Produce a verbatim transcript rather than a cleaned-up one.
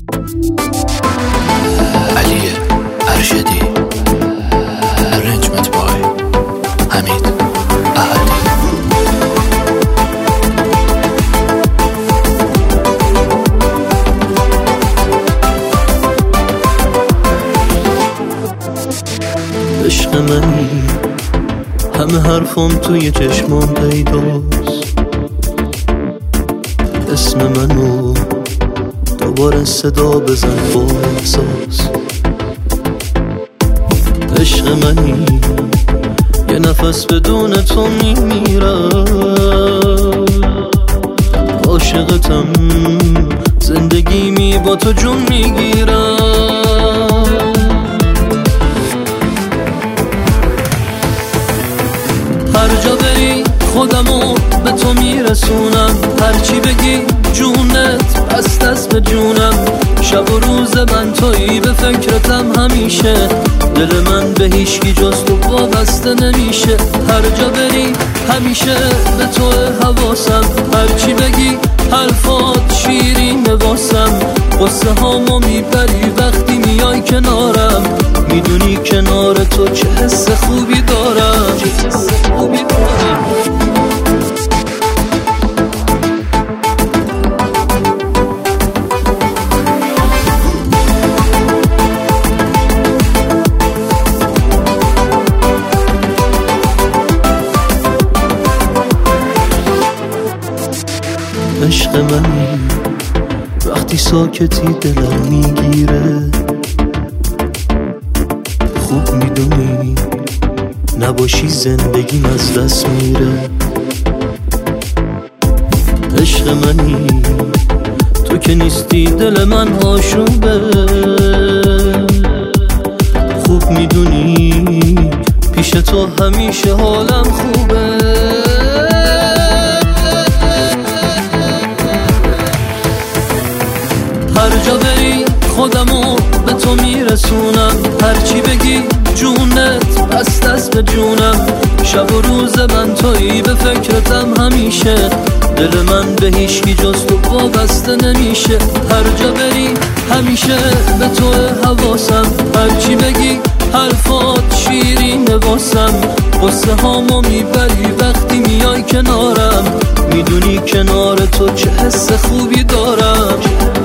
علی ارشدی، ارنجمنت بای حمید احدی. عشق منی، همه حرفم توی چشمام پیداست. اسم منو دوباره صدا بزن با احساس. عشق منی، یه نفس بدون تو میمیرم. عاشقتم، زندگیمی با تو جون میگیرم. هر جا بری خودمو به تو میرسونم. هرچی بگی جونت بست است به جونم. شب و روز من تویی، به فکرتم همیشه. دل من به هیچکی جز تو وابسته نمیشه. هر جا بری همیشه به تو حواسم. هرچی بگی حرفات شیرین واسم. قصه هامو میبری وقتی میای کنارم. میدونی کنار تو چه حس خوبی دارم، چه حس خوبی دارم. عشق منی، وقتی ساکتی دلم میگیره. خوب میدونی نباشی زندگیم از دست میره. عشق منی، تو که نیستی دل من آشوبه. خوب میدونی پیش تو همیشه حالم خوبه. هر جا بری خودمو به تو میرسونم. هرچی بگی جونت بست است به جونم. شب و روز من تویی، به فکرتم همیشه. دل من به هیچکی جز تو وابسته نمیشه. هر جا بری همیشه به تو حواسم. هرچی بگی حرفات شیرین واسم. قصه هامو میبری وقتی میای کنارم. میدونی کنار تو چه حس خوبی دارم.